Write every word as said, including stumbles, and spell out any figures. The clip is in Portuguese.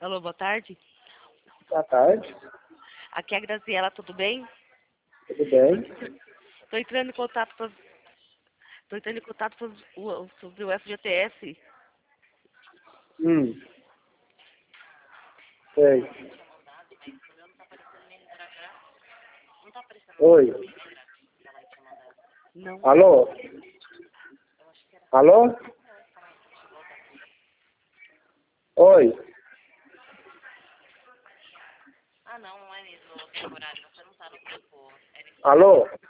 Alô, boa tarde. Boa tarde, Aqui é a Graziela, tudo bem? tudo bem? Estou entrando em contato pra... Tô entrando em contato pra... o- sobre o F G T S. Hum, sei. Oi, Não. alô? Alô? Oi, Ah, não, não é mesmo o horário. Você não tá no grupo. alô?